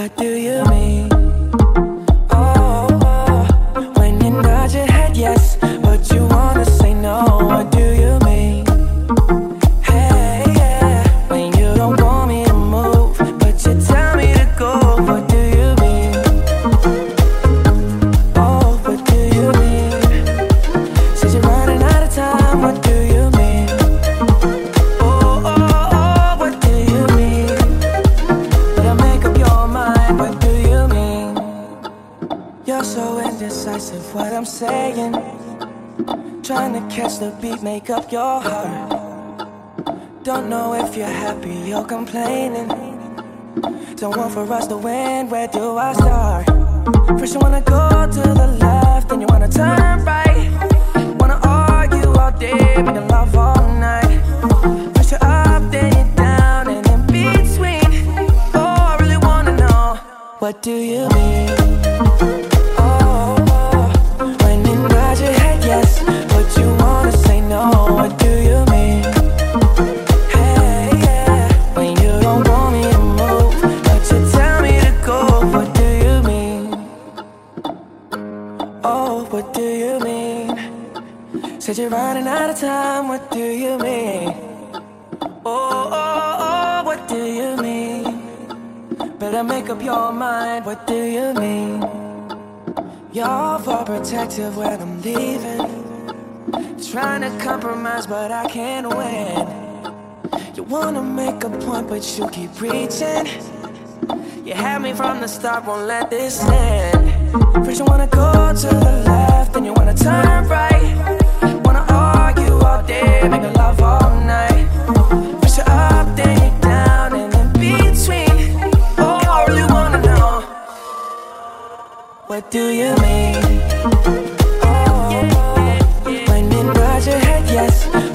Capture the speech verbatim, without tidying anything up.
What do you mean? Oh, oh, when you nod your head yes, but you wanna say no. What do you mean? Hey, yeah, when you don't want me to move, but you tell me to go. What do you mean? Oh, what do you mean? Said you're running out of time. What do you mean? Oh, oh, oh, what do you mean? Better make up your mind. What do you mean? You're so indecisive, what I'm saying. Trying to catch the beat, make up your heart. Don't know if you're happy or complaining. Don't want for us to win, where do I start? First you wanna go to the left, then you wanna turn right. Wanna argue all day, making love all night. First you're up, then you're down, and in between. Oh, I really wanna know, what do you mean? Oh, oh, when you nod your head yes, but you wanna say no. What do you mean? Hey, yeah, when you don't want me to move, but you tell me to go. What do you mean? Oh, what do you mean? Said you're running out of time. What do you mean? Oh, oh, oh, what do you mean? Better make up your mind. What do you mean? You're overprotective when I'm leaving. Trying to compromise, but I can't win. You wanna make a point, but you keep preaching. You had me from the start, won't let this end. First you wanna go to the left, then you wanna turn right. Wanna argue all day, making love all night. First you're up, then you're down, and in between. Oh, I really wanna know, what do you mean? Oh, when you nod your head yes,